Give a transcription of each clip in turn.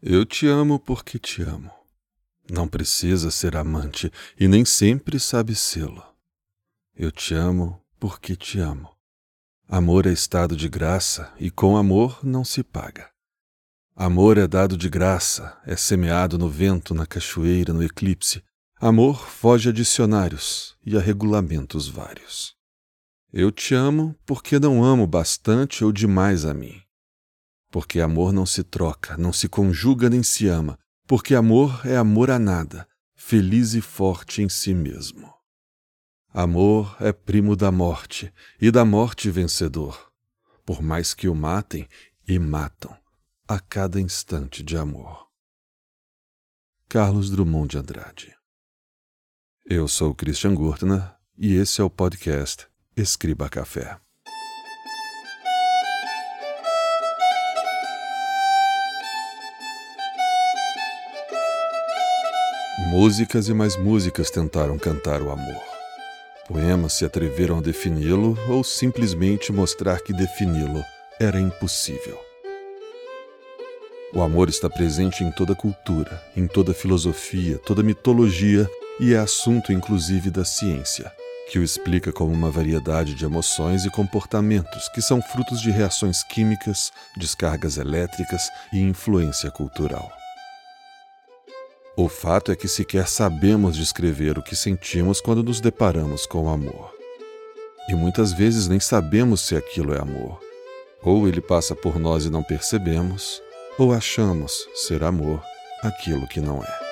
Eu te amo porque te amo. Não precisa ser amante e nem sempre sabe sê-lo. Eu te amo porque te amo. Amor é estado de graça e com amor não se paga. Amor é dado de graça, é semeado no vento, na cachoeira, no eclipse. Amor foge a dicionários e a regulamentos vários. Eu te amo porque não amo bastante ou demais a mim. Porque amor não se troca, não se conjuga nem se ama, porque amor é amor a nada, feliz e forte em si mesmo. Amor é primo da morte, e da morte vencedor, por mais que o matem, e matam, a cada instante de amor. Carlos Drummond de Andrade. Eu sou Christian Gurtner, e esse é o podcast Escriba Café. Músicas e mais músicas tentaram cantar o amor. Poemas se atreveram a defini-lo ou simplesmente mostrar que defini-lo era impossível. O amor está presente em toda cultura, em toda filosofia, toda mitologia e é assunto inclusive da ciência, que o explica como uma variedade de emoções e comportamentos que são frutos de reações químicas, descargas elétricas e influência cultural. O fato é que sequer sabemos descrever o que sentimos quando nos deparamos com o amor. E muitas vezes nem sabemos se aquilo é amor. Ou ele passa por nós e não percebemos, ou achamos ser amor aquilo que não é.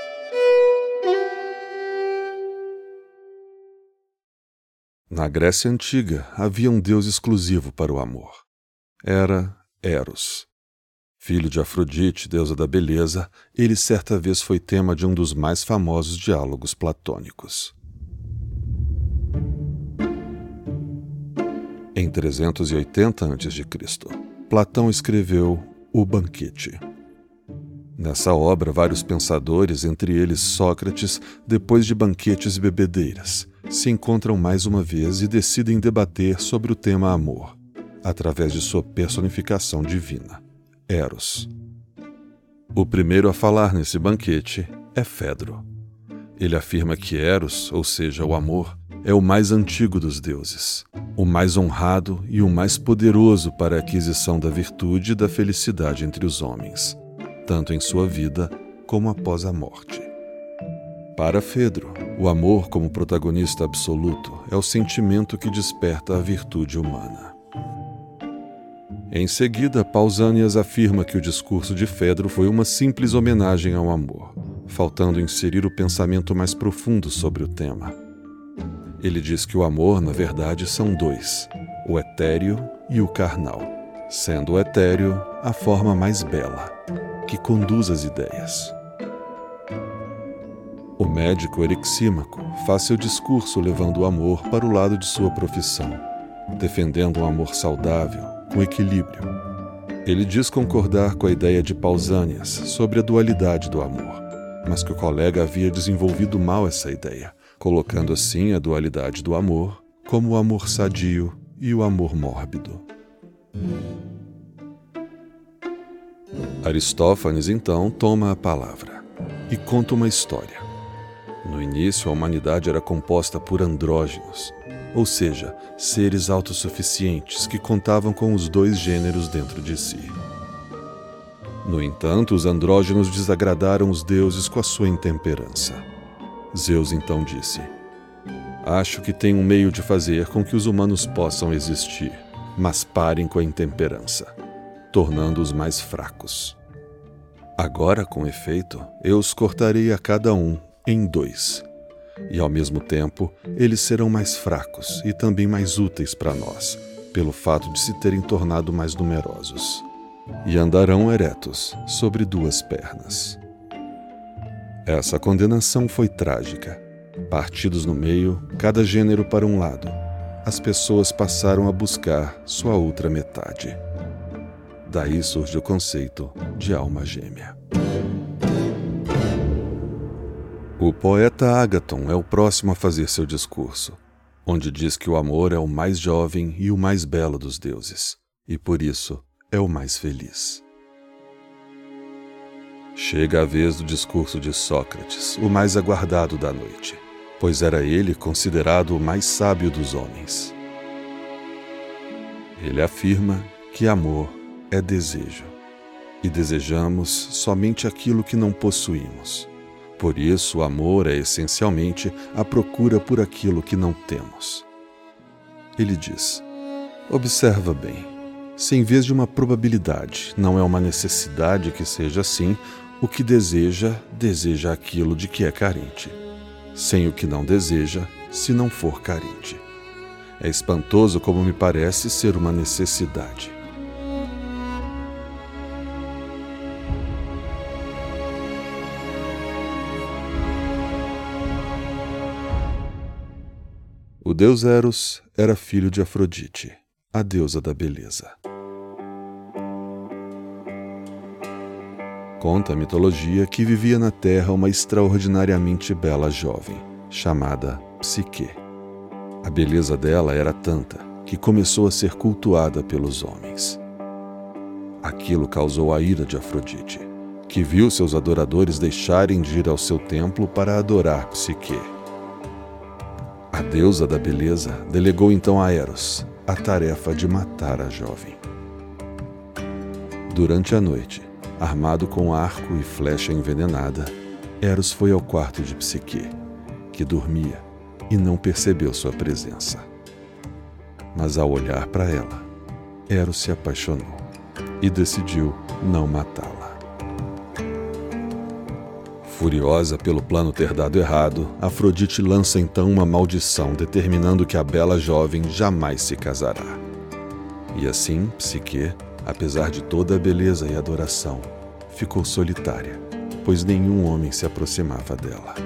Na Grécia Antiga havia um deus exclusivo para o amor. Era Eros. Filho de Afrodite, deusa da beleza, ele certa vez foi tema de um dos mais famosos diálogos platônicos. Em 380 a.C., Platão escreveu O Banquete. Nessa obra, vários pensadores, entre eles Sócrates, depois de banquetes e bebedeiras, se encontram mais uma vez e decidem debater sobre o tema amor, através de sua personificação divina. Eros. O primeiro a falar nesse banquete é Fedro. Ele afirma que Eros, ou seja, o amor, é o mais antigo dos deuses, o mais honrado e o mais poderoso para a aquisição da virtude e da felicidade entre os homens, tanto em sua vida como após a morte. Para Fedro, o amor como protagonista absoluto é o sentimento que desperta a virtude humana. Em seguida, Pausanias afirma que o discurso de Fedro foi uma simples homenagem ao amor, faltando inserir o pensamento mais profundo sobre o tema. Ele diz que o amor, na verdade, são dois, o etéreo e o carnal, sendo o etéreo a forma mais bela, que conduz as ideias. O médico Erixímaco faz seu discurso levando o amor para o lado de sua profissão, defendendo um amor saudável, com equilíbrio. Ele diz concordar com a ideia de Pausanias sobre a dualidade do amor, mas que o colega havia desenvolvido mal essa ideia, colocando assim a dualidade do amor como o amor sadio e o amor mórbido. Aristófanes, então, toma a palavra e conta uma história. No início, a humanidade era composta por andrógenos, ou seja, seres autossuficientes que contavam com os dois gêneros dentro de si. No entanto, os andrógenos desagradaram os deuses com a sua intemperança. Zeus então disse: "Acho que tem um meio de fazer com que os humanos possam existir, mas parem com a intemperança, tornando-os mais fracos. Agora, com efeito, eu os cortarei a cada um em dois. E, ao mesmo tempo, eles serão mais fracos e também mais úteis para nós, pelo fato de se terem tornado mais numerosos. E andarão eretos sobre duas pernas." Essa condenação foi trágica. Partidos no meio, cada gênero para um lado, as pessoas passaram a buscar sua outra metade. Daí surge o conceito de alma gêmea. O poeta Ágaton é o próximo a fazer seu discurso, onde diz que o amor é o mais jovem e o mais belo dos deuses, e por isso é o mais feliz. Chega a vez do discurso de Sócrates, o mais aguardado da noite, pois era ele considerado o mais sábio dos homens. Ele afirma que amor é desejo, e desejamos somente aquilo que não possuímos. Por isso, o amor é essencialmente a procura por aquilo que não temos. Ele diz: observa bem, se em vez de uma probabilidade não é uma necessidade que seja assim, o que deseja, deseja aquilo de que é carente, sem o que não deseja, se não for carente. É espantoso como me parece ser uma necessidade. O deus Eros era filho de Afrodite, a deusa da beleza. Conta a mitologia que vivia na Terra uma extraordinariamente bela jovem, chamada Psique. A beleza dela era tanta que começou a ser cultuada pelos homens. Aquilo causou a ira de Afrodite, que viu seus adoradores deixarem de ir ao seu templo para adorar Psique. A deusa da beleza delegou então a Eros a tarefa de matar a jovem. Durante a noite, armado com arco e flecha envenenada, Eros foi ao quarto de Psique, que dormia, e não percebeu sua presença. Mas ao olhar para ela, Eros se apaixonou e decidiu não matá-la. Furiosa pelo plano ter dado errado, Afrodite lança então uma maldição determinando que a bela jovem jamais se casará. E assim, Psique, apesar de toda a beleza e adoração, ficou solitária, pois nenhum homem se aproximava dela.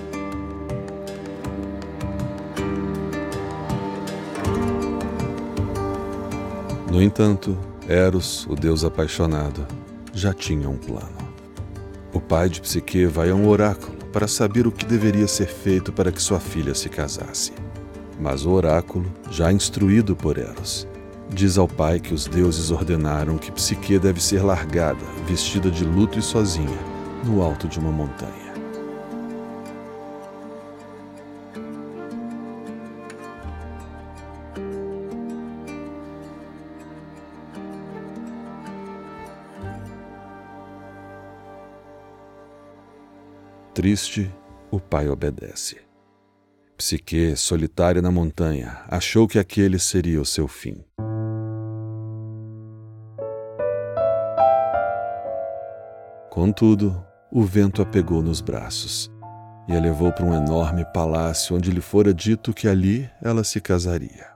No entanto, Eros, o deus apaixonado, já tinha um plano. O pai de Psique vai a um oráculo para saber o que deveria ser feito para que sua filha se casasse. Mas o oráculo, já instruído por Eros, diz ao pai que os deuses ordenaram que Psique deve ser largada, vestida de luto e sozinha, no alto de uma montanha. Triste, o pai obedece. Psique, solitária na montanha, achou que aquele seria o seu fim. Contudo, o vento a pegou nos braços e a levou para um enorme palácio onde lhe fora dito que ali ela se casaria.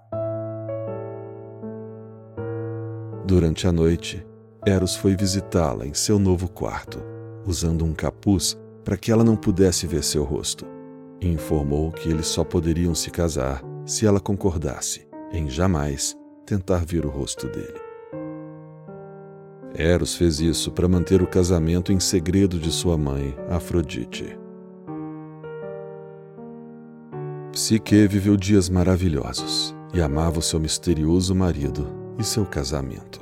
Durante a noite, Eros foi visitá-la em seu novo quarto, usando um capuz para que ela não pudesse ver seu rosto, e informou que eles só poderiam se casar se ela concordasse em jamais tentar ver o rosto dele. Eros fez isso para manter o casamento em segredo de sua mãe, Afrodite. Psique viveu dias maravilhosos e amava o seu misterioso marido e seu casamento.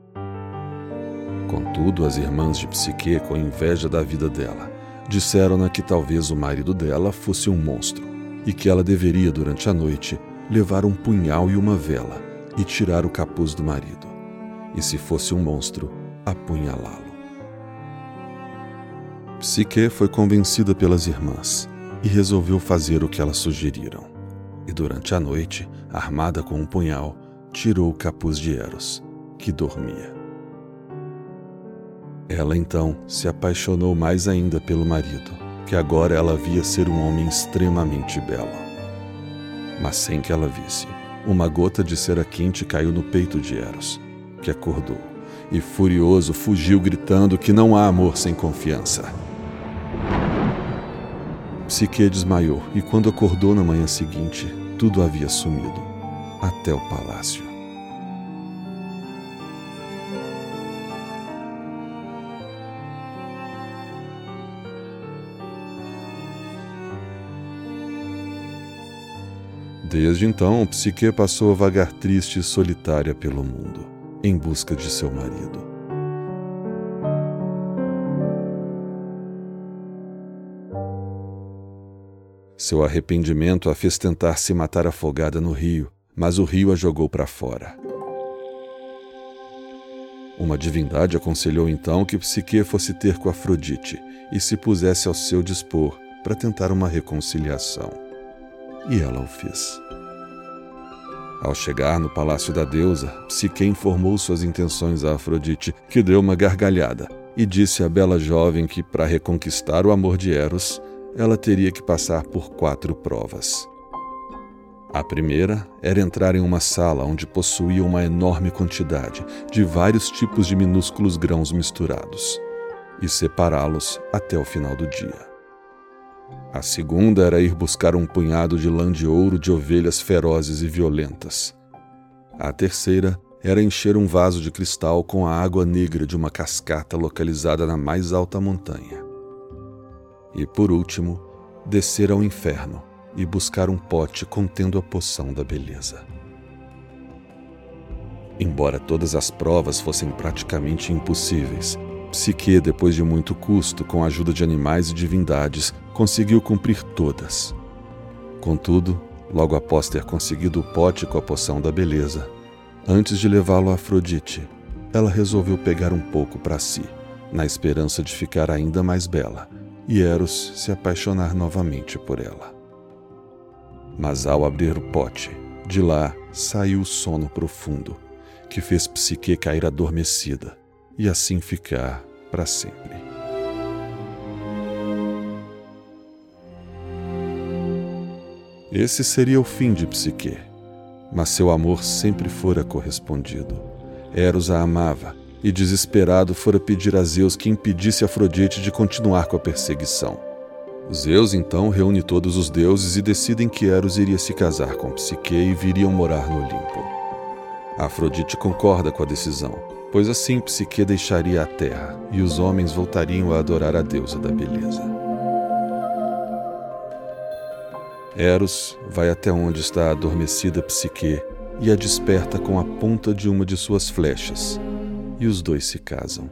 Contudo, as irmãs de Psique, com inveja da vida dela, disseram-na que talvez o marido dela fosse um monstro e que ela deveria, durante a noite, levar um punhal e uma vela e tirar o capuz do marido, e se fosse um monstro, apunhalá-lo. Psique foi convencida pelas irmãs e resolveu fazer o que elas sugeriram, e durante a noite, armada com um punhal, tirou o capuz de Eros, que dormia. Ela então se apaixonou mais ainda pelo marido, que agora ela via ser um homem extremamente belo. Mas sem que ela visse, uma gota de cera quente caiu no peito de Eros, que acordou, e furioso fugiu gritando que não há amor sem confiança. Psique desmaiou e quando acordou na manhã seguinte, tudo havia sumido, até o palácio. Desde então, Psique passou a vagar triste e solitária pelo mundo, em busca de seu marido. Seu arrependimento a fez tentar se matar afogada no rio, mas o rio a jogou para fora. Uma divindade aconselhou então que Psique fosse ter com Afrodite e se pusesse ao seu dispor para tentar uma reconciliação. E ela o fez. Ao chegar no palácio da deusa, Psique informou suas intenções a Afrodite, que deu uma gargalhada e disse à bela jovem que, para reconquistar o amor de Eros, ela teria que passar por 4 provas. A primeira era entrar em uma sala onde possuía uma enorme quantidade de vários tipos de minúsculos grãos misturados e separá-los até o final do dia. A segunda era ir buscar um punhado de lã de ouro de ovelhas ferozes e violentas. A terceira era encher um vaso de cristal com a água negra de uma cascata localizada na mais alta montanha. E, por último, descer ao inferno e buscar um pote contendo a poção da beleza. Embora todas as provas fossem praticamente impossíveis, Psique, depois de muito custo, com a ajuda de animais e divindades, conseguiu cumprir todas. Contudo, logo após ter conseguido o pote com a poção da beleza, antes de levá-lo a Afrodite, ela resolveu pegar um pouco para si, na esperança de ficar ainda mais bela, e Eros se apaixonar novamente por ela. Mas ao abrir o pote, de lá saiu o sono profundo, que fez Psique cair adormecida, e assim ficar para sempre. Esse seria o fim de Psique, mas seu amor sempre fora correspondido. Eros a amava e, desesperado, fora pedir a Zeus que impedisse Afrodite de continuar com a perseguição. Zeus então reúne todos os deuses e decidem que Eros iria se casar com Psique e viriam morar no Olimpo. Afrodite concorda com a decisão, pois assim Psique deixaria a terra e os homens voltariam a adorar a deusa da beleza. Eros vai até onde está a adormecida Psique e a desperta com a ponta de uma de suas flechas, e os dois se casam.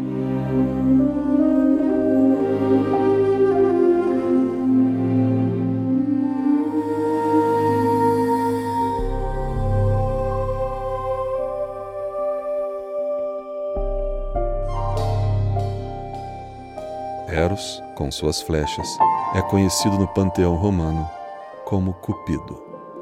Eros, com suas flechas, é conhecido no panteão romano como Cupido.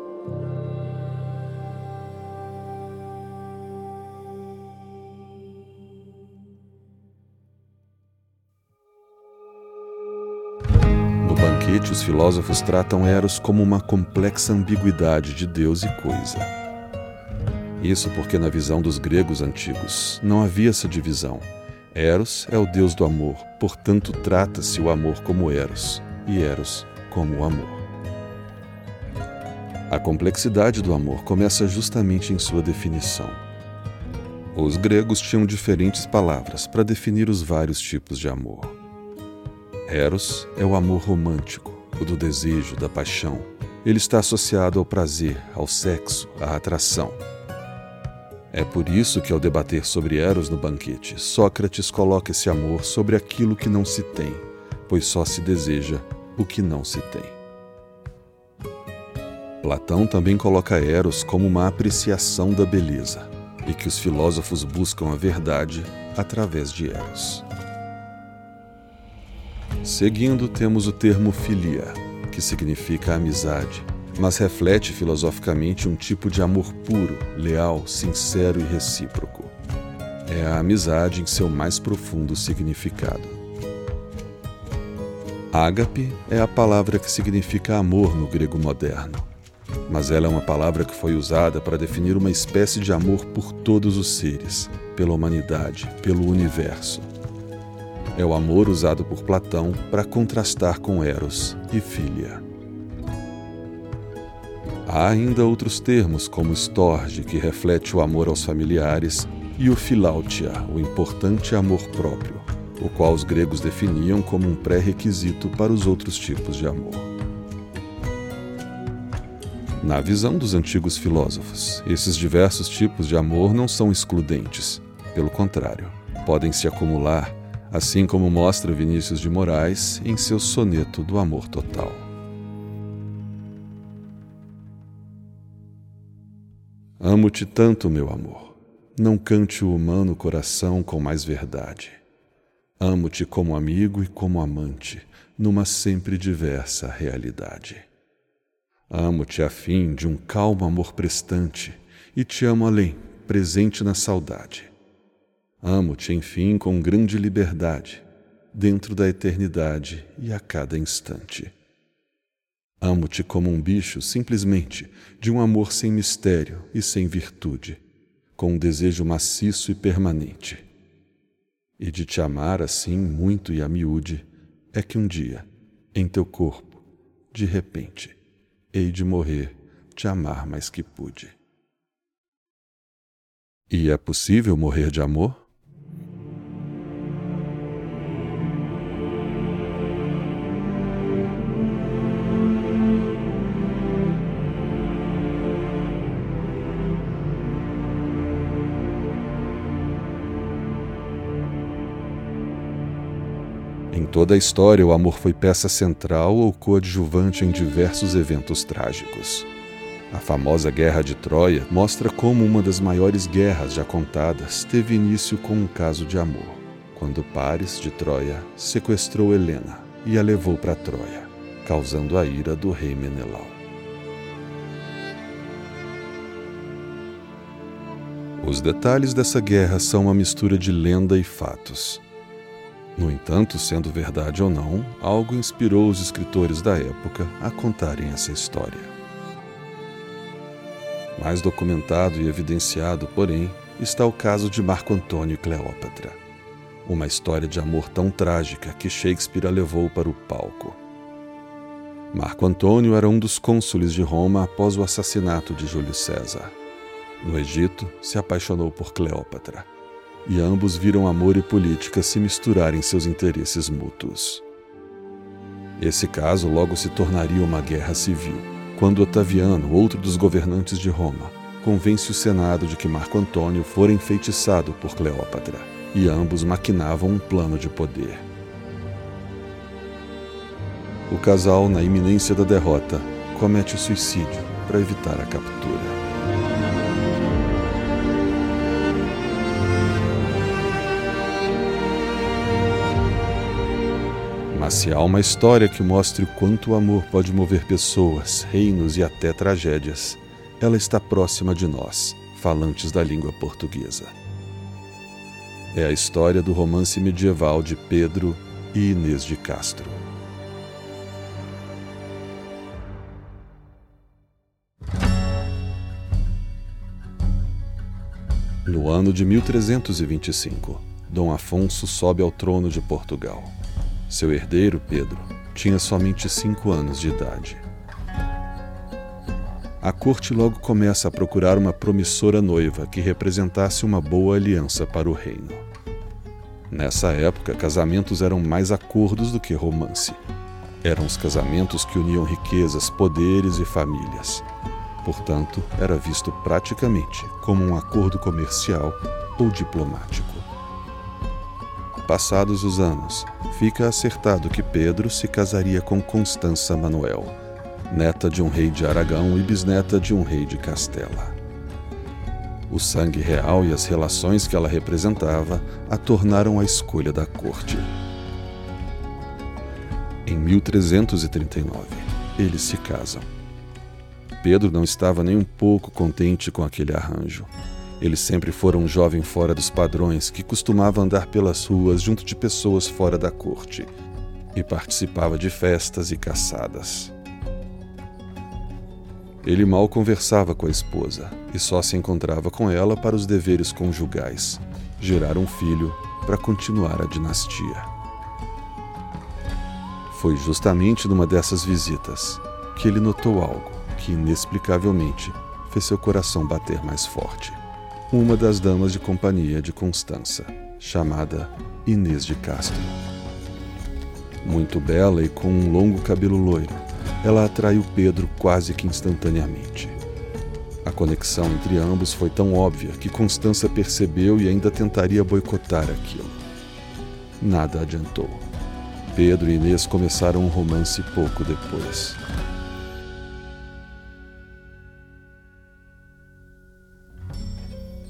No banquete, os filósofos tratam Eros como uma complexa ambiguidade de Deus e coisa. Isso porque, na visão dos gregos antigos, não havia essa divisão. Eros é o deus do amor, portanto trata-se o amor como Eros, e Eros como o amor. A complexidade do amor começa justamente em sua definição. Os gregos tinham diferentes palavras para definir os vários tipos de amor. Eros é o amor romântico, o do desejo, da paixão. Ele está associado ao prazer, ao sexo, à atração. É por isso que, ao debater sobre Eros no banquete, Sócrates coloca esse amor sobre aquilo que não se tem, pois só se deseja o que não se tem. Platão também coloca Eros como uma apreciação da beleza, e que os filósofos buscam a verdade através de Eros. Seguindo, temos o termo filia, que significa amizade, mas reflete filosoficamente um tipo de amor puro, leal, sincero e recíproco. É a amizade em seu mais profundo significado. Ágape é a palavra que significa amor no grego moderno, mas ela é uma palavra que foi usada para definir uma espécie de amor por todos os seres, pela humanidade, pelo universo. É o amor usado por Platão para contrastar com Eros e Filia. Há ainda outros termos, como storge, que reflete o amor aos familiares, e o philautia, o importante amor próprio, o qual os gregos definiam como um pré-requisito para os outros tipos de amor. Na visão dos antigos filósofos, esses diversos tipos de amor não são excludentes. Pelo contrário, podem se acumular, assim como mostra Vinícius de Moraes em seu soneto do Amor Total. Amo-te tanto, meu amor, não cante o humano coração com mais verdade. Amo-te como amigo e como amante, numa sempre diversa realidade. Amo-te a fim de um calmo amor prestante, e te amo além, presente na saudade. Amo-te, enfim, com grande liberdade, dentro da eternidade e a cada instante. Amo-te como um bicho, simplesmente, de um amor sem mistério e sem virtude, com um desejo maciço e permanente. E de te amar assim, muito e a miúde, é que um dia, em teu corpo, de repente, hei de morrer, te amar mais que pude. E é possível morrer de amor? Em toda a história, o amor foi peça central ou coadjuvante em diversos eventos trágicos. A famosa Guerra de Troia mostra como uma das maiores guerras já contadas teve início com um caso de amor, quando Paris, de Troia, sequestrou Helena e a levou para Troia, causando a ira do rei Menelau. Os detalhes dessa guerra são uma mistura de lenda e fatos. No entanto, sendo verdade ou não, algo inspirou os escritores da época a contarem essa história. Mais documentado e evidenciado, porém, está o caso de Marco Antônio e Cleópatra, uma história de amor tão trágica que Shakespeare a levou para o palco. Marco Antônio era um dos cônsules de Roma após o assassinato de Júlio César. No Egito, se apaixonou por Cleópatra, e ambos viram amor e política se misturar em seus interesses mútuos. Esse caso logo se tornaria uma guerra civil, quando Otaviano, outro dos governantes de Roma, convence o Senado de que Marco Antônio fora enfeitiçado por Cleópatra, e ambos maquinavam um plano de poder. O casal, na iminência da derrota, comete o suicídio para evitar a captura. Mas se há uma história que mostre o quanto o amor pode mover pessoas, reinos e até tragédias, ela está próxima de nós, falantes da língua portuguesa. É a história do romance medieval de Pedro e Inês de Castro. No ano de 1325, Dom Afonso sobe ao trono de Portugal. Seu herdeiro, Pedro, tinha somente 5 anos de idade. A corte logo começa a procurar uma promissora noiva que representasse uma boa aliança para o reino. Nessa época, casamentos eram mais acordos do que romance. Eram os casamentos que uniam riquezas, poderes e famílias. Portanto, era visto praticamente como um acordo comercial ou diplomático. Passados os anos, fica acertado que Pedro se casaria com Constança Manuel, neta de um rei de Aragão e bisneta de um rei de Castela. O sangue real e as relações que ela representava a tornaram a escolha da corte. Em 1339, eles se casam. Pedro não estava nem um pouco contente com aquele arranjo. Ele sempre fora um jovem fora dos padrões que costumava andar pelas ruas junto de pessoas fora da corte e participava de festas e caçadas. Ele mal conversava com a esposa e só se encontrava com ela para os deveres conjugais, gerar um filho para continuar a dinastia. Foi justamente numa dessas visitas que ele notou algo que inexplicavelmente fez seu coração bater mais forte. Uma das damas de companhia de Constança, chamada Inês de Castro. Muito bela e com um longo cabelo loiro, ela atraiu Pedro quase que instantaneamente. A conexão entre ambos foi tão óbvia que Constança percebeu e ainda tentaria boicotar aquilo. Nada adiantou. Pedro e Inês começaram um romance pouco depois.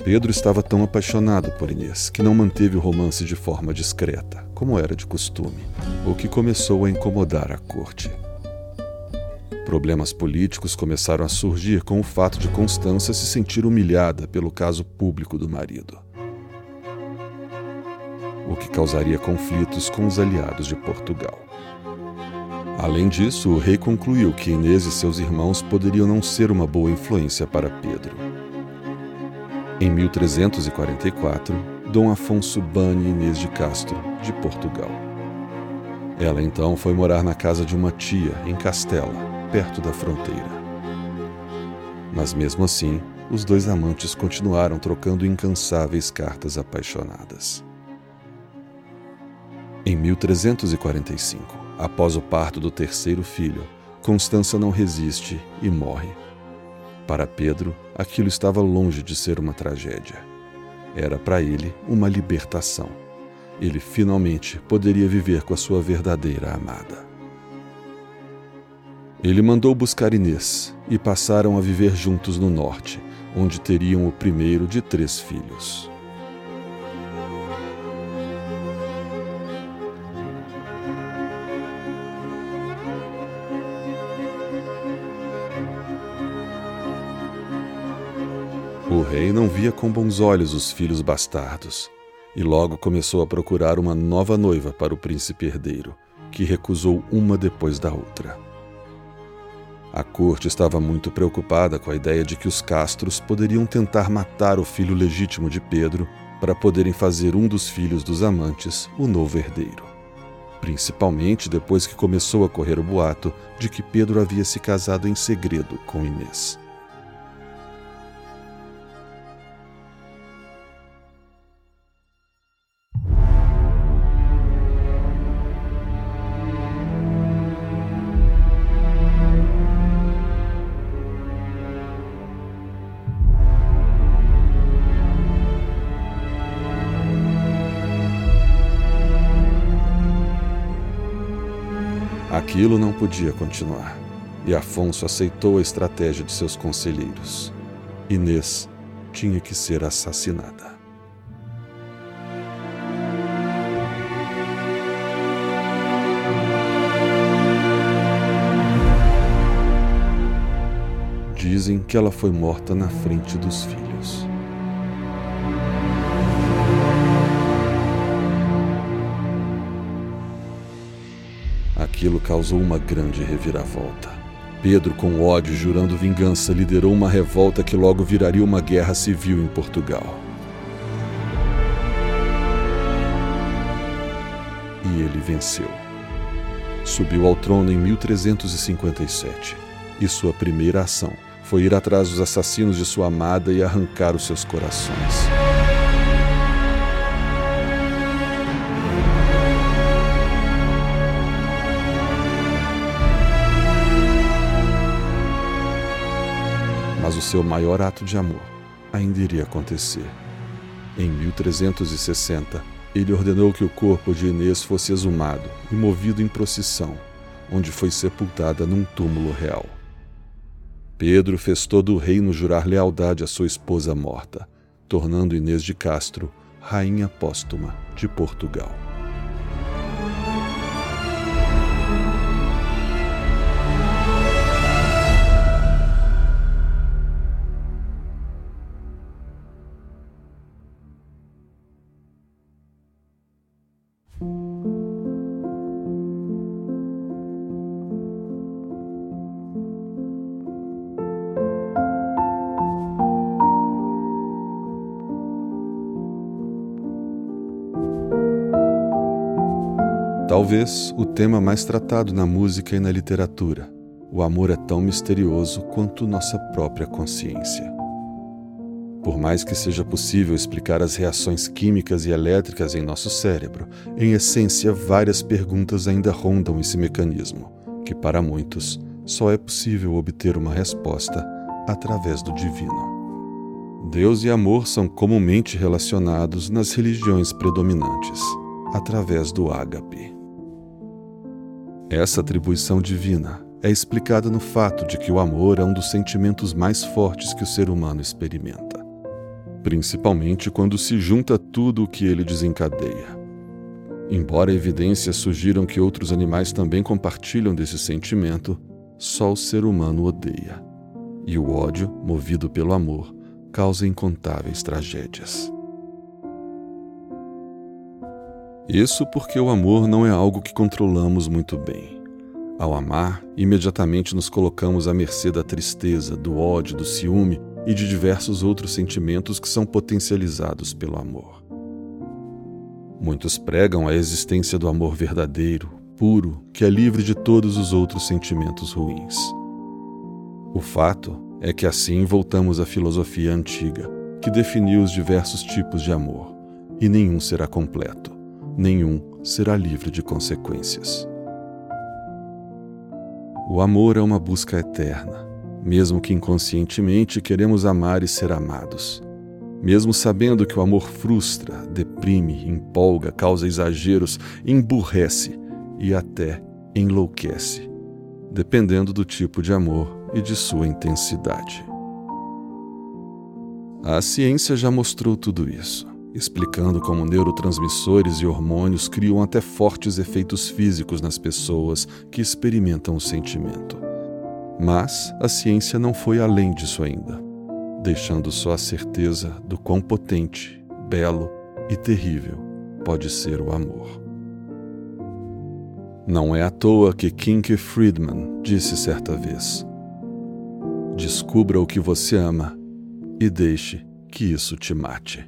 Pedro estava tão apaixonado por Inês que não manteve o romance de forma discreta, como era de costume, o que começou a incomodar a corte. Problemas políticos começaram a surgir com o fato de Constança se sentir humilhada pelo caso público do marido, o que causaria conflitos com os aliados de Portugal. Além disso, o rei concluiu que Inês e seus irmãos poderiam não ser uma boa influência para Pedro. Em 1344, Dom Afonso bane Inês de Castro, de Portugal. Ela então foi morar na casa de uma tia, em Castela, perto da fronteira. Mas mesmo assim, os dois amantes continuaram trocando incansáveis cartas apaixonadas. Em 1345, após o parto do terceiro filho, Constança não resiste e morre. Para Pedro, aquilo estava longe de ser uma tragédia. Era para ele uma libertação. Ele finalmente poderia viver com a sua verdadeira amada. Ele mandou buscar Inês e passaram a viver juntos no norte, onde teriam o primeiro de 3 filhos. O rei não via com bons olhos os filhos bastardos e logo começou a procurar uma nova noiva para o príncipe herdeiro, que recusou uma depois da outra. A corte estava muito preocupada com a ideia de que os Castros poderiam tentar matar o filho legítimo de Pedro para poderem fazer um dos filhos dos amantes o novo herdeiro, principalmente depois que começou a correr o boato de que Pedro havia se casado em segredo com Inês. Aquilo não podia continuar, e Afonso aceitou a estratégia de seus conselheiros. Inês tinha que ser assassinada. Dizem que ela foi morta na frente dos filhos. Aquilo causou uma grande reviravolta. Pedro, com ódio, jurando vingança, liderou uma revolta que logo viraria uma guerra civil em Portugal. E ele venceu. Subiu ao trono em 1357, e sua primeira ação foi ir atrás dos assassinos de sua amada e arrancar os seus corações. Mas o seu maior ato de amor ainda iria acontecer. Em 1360, ele ordenou que o corpo de Inês fosse exumado e movido em procissão, onde foi sepultada num túmulo real. Pedro fez todo o reino jurar lealdade à sua esposa morta, tornando Inês de Castro rainha póstuma de Portugal. Talvez o tema mais tratado na música e na literatura. O amor é tão misterioso quanto nossa própria consciência. Por mais que seja possível explicar as reações químicas e elétricas em nosso cérebro, em essência, várias perguntas ainda rondam esse mecanismo, que para muitos só é possível obter uma resposta através do divino. Deus e amor são comumente relacionados nas religiões predominantes, através do ágape. Essa atribuição divina é explicada no fato de que o amor é um dos sentimentos mais fortes que o ser humano experimenta. principalmente quando se junta tudo o que ele desencadeia. Embora evidências sugiram que outros animais também compartilham desse sentimento, só o ser humano odeia. E o ódio, movido pelo amor, causa incontáveis tragédias. Isso porque o amor não é algo que controlamos muito bem. Ao amar, imediatamente nos colocamos à mercê da tristeza, do ódio, do ciúme e de diversos outros sentimentos que são potencializados pelo amor. Muitos pregam a existência do amor verdadeiro, puro, que é livre de todos os outros sentimentos ruins. O fato é que assim voltamos à filosofia antiga, que definiu os diversos tipos de amor, e nenhum será completo, nenhum será livre de consequências. O amor é uma busca eterna, mesmo que inconscientemente queremos amar e ser amados. Mesmo sabendo que o amor frustra, deprime, empolga, causa exageros, emburrece e até enlouquece, dependendo do tipo de amor e de sua intensidade. A ciência já mostrou tudo isso, explicando como neurotransmissores e hormônios criam até fortes efeitos físicos nas pessoas que experimentam o sentimento. Mas a ciência não foi além disso ainda, deixando só a certeza do quão potente, belo e terrível pode ser o amor. Não é à toa que Kinke Friedman disse certa vez: descubra o que você ama e deixe que isso te mate.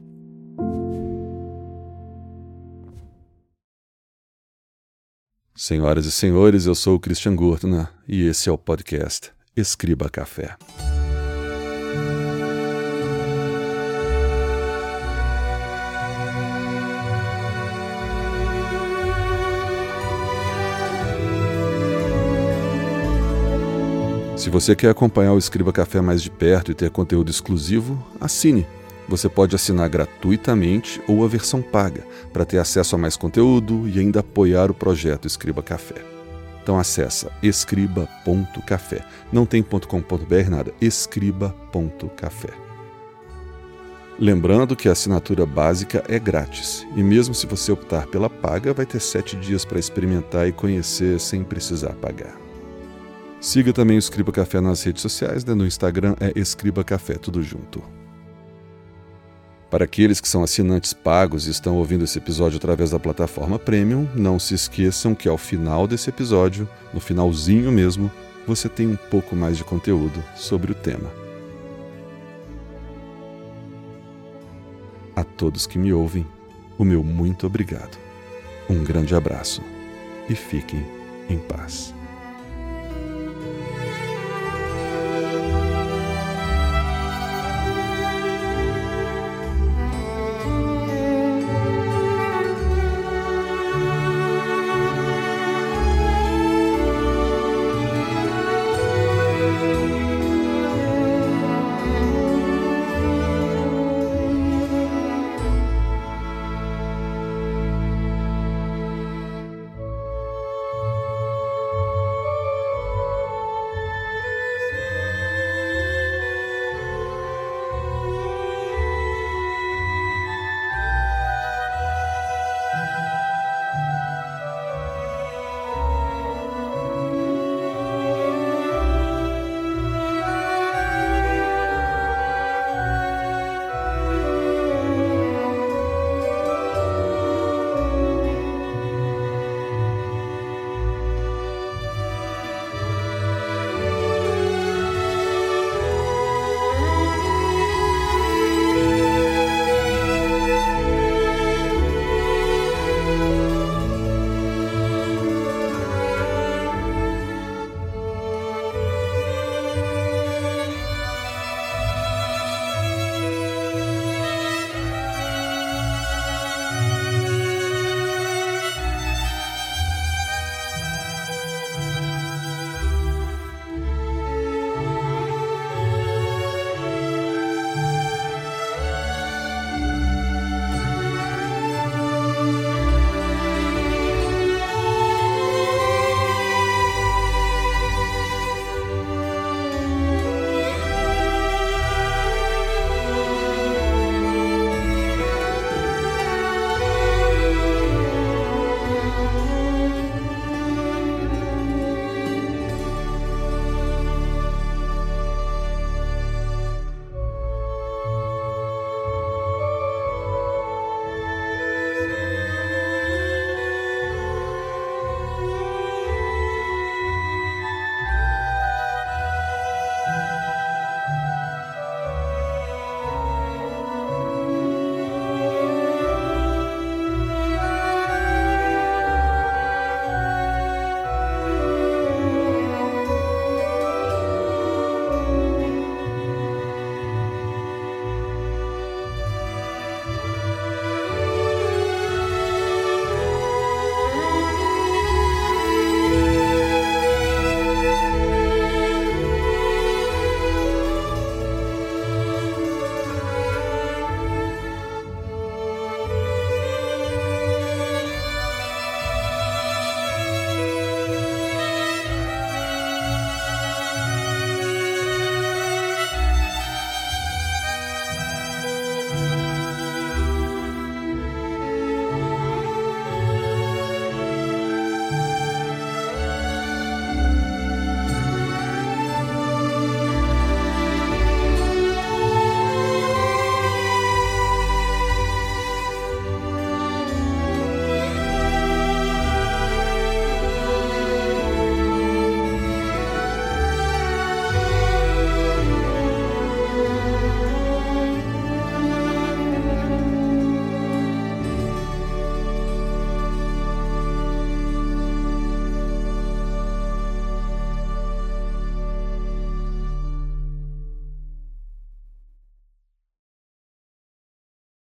Senhoras e senhores, eu sou o Christian Gurtner e esse é o podcast Escriba Café. Se você quer acompanhar o Escriba Café mais de perto e ter conteúdo exclusivo, assine. Você pode assinar gratuitamente ou a versão paga, para ter acesso a mais conteúdo e ainda apoiar o projeto Escriba Café. Então acessa escriba.café. Não tem .com.br nada, escriba.café. Lembrando que a assinatura básica é grátis, e mesmo se você optar pela paga, vai ter 7 dias para experimentar e conhecer sem precisar pagar. Siga também o Escriba Café nas redes sociais, no Instagram é Escriba Café, tudo junto. Para aqueles que são assinantes pagos e estão ouvindo esse episódio através da plataforma Premium, não se esqueçam que ao final desse episódio, no finalzinho mesmo, você tem um pouco mais de conteúdo sobre o tema. A todos que me ouvem, o meu muito obrigado. Um grande abraço e fiquem em paz.